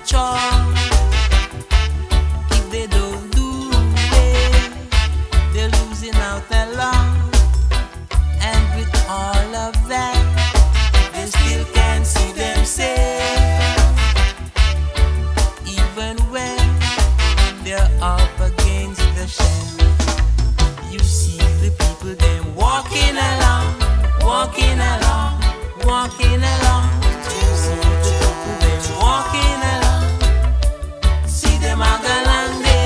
chore. If they don't do it, they're losing out a lot. And with all of that, they still can't see themselves. Even when they're up against the shelf, you see the people them walking along, walking along, walking along. You see the people them walking along. See them a galande.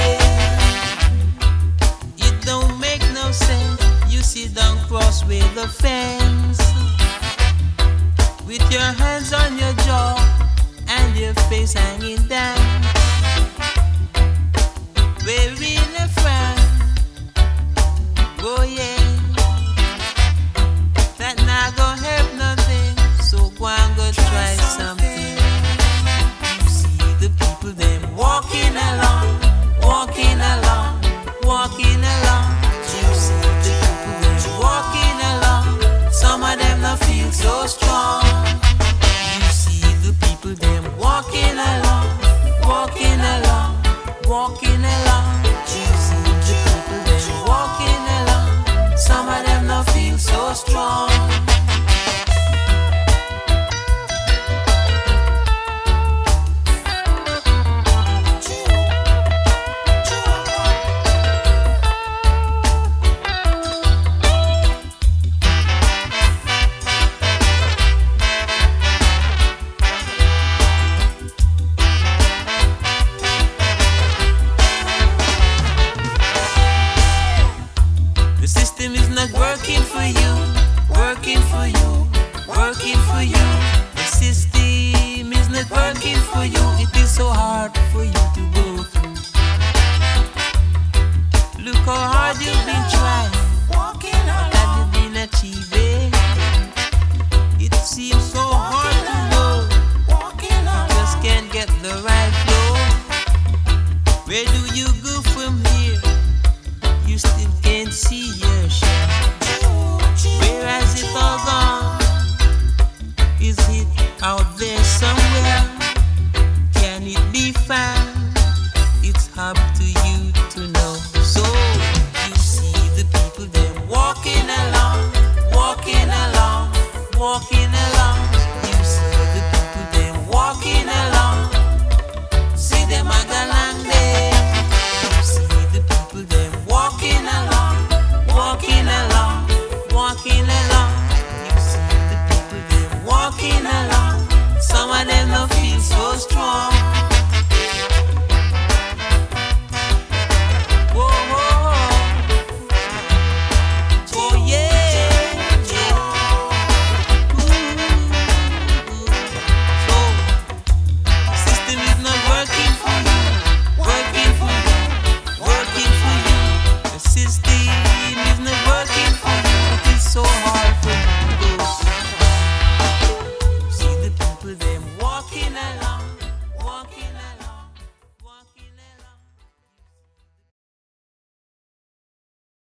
It don't make no sense. You sit down cross with the fence, with your hands on your jaw and your face hanging down. Wearing a frown. Oh yeah, that not gonna help nothing. So go and go try something. You see the people them walking along, walking along, walking along. You see the people them walking along. Some of them not feel so strong. You see the people them walking along, walking along, walking along. You see the people them walking along. Some of them not feel so strong. The system is not working for you, working for you, working for you. The system is not working for you. It is so hard for you to go through. Look how hard you've been trying. What have you been achieving? It seems so hard to go. You just can't get the right flow. Where do you go from here? You still can't see your share. Where has it all gone? Is it out there?